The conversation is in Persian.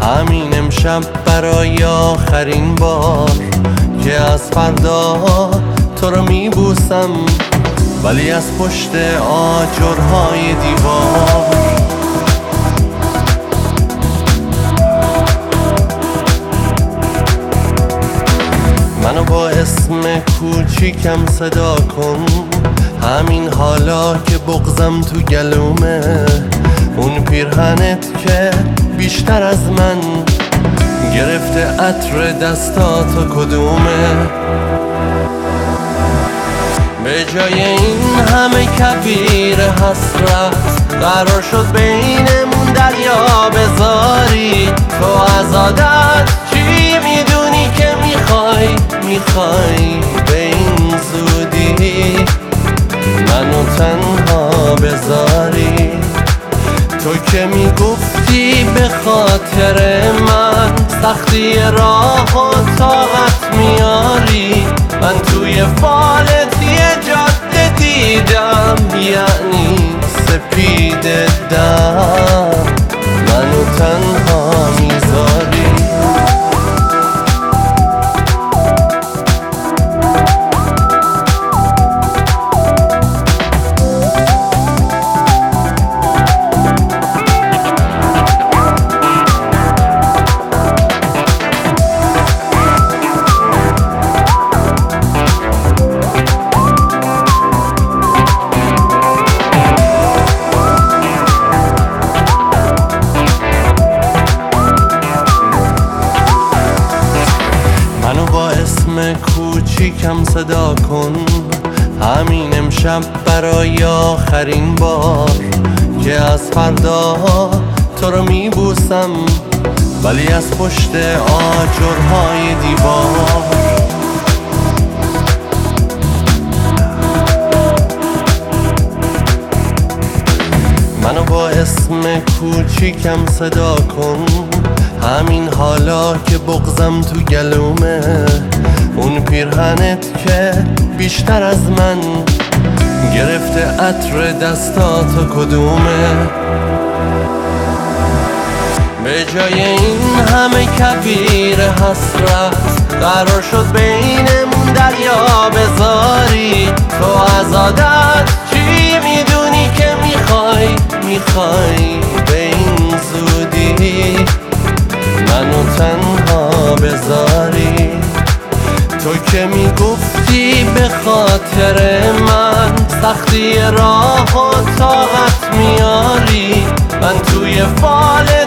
همین امشب برای آخرین بار که از فردا تو رو میبوسم، ولی از پشت آجرهای دیوار. منو با اسم کوچیکم صدا کن، همین حالا که بغضم تو گلومه. اون پیرهنت که بیشتر از من گرفته عطر دستاتو کدومه؟ به جای این همه کبیر حسرت قرار شد بینمون دریا بذاری. تو از عادت چی میدونی که میخوای به این زودی منو تنها بذاری؟ تو که میگفتی به خاطر من سختی راه و طاقت میاری. من توی فالت یه جاده دیدم، یعنی سپید دم منو تنها میذاری. منو با اسم کوچیکم صدا کن، همین امشب برای آخرین بار که از فردا تو رو میبوسم، ولی از پشت آجرهای دیوار. منو با اسم کوچیکم صدا کن، همین حالا که بغضم تو گلومه. اون پیرهنت که بیشتر از من گرفته عطر دستاتو کدومه؟ به جای این همه کبیر حسرت قرار شد بینمون دریا بذاری. تو از عادت چی میدونی که میخوای به این زودی منو تنها بذاری؟ تو که میگفتی به خاطر من سختی راه و طاقت میاری. من توی فال